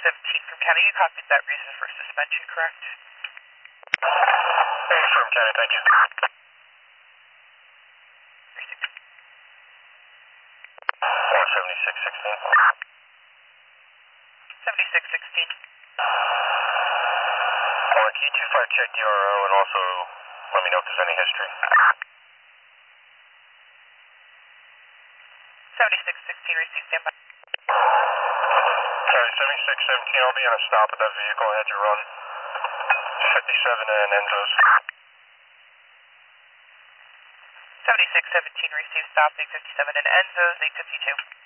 from County, you copied that reason for suspension, correct? Hey, from County, thank you. 7616. 7616. Can you 25 check the RO and also let me know if there's any history? 7616, receive standby. Sorry, 7617, I'll be on a stop at that vehicle. I had you run 57 and Enzo's. 7617, receive stopping 57 and Enzo's, 852.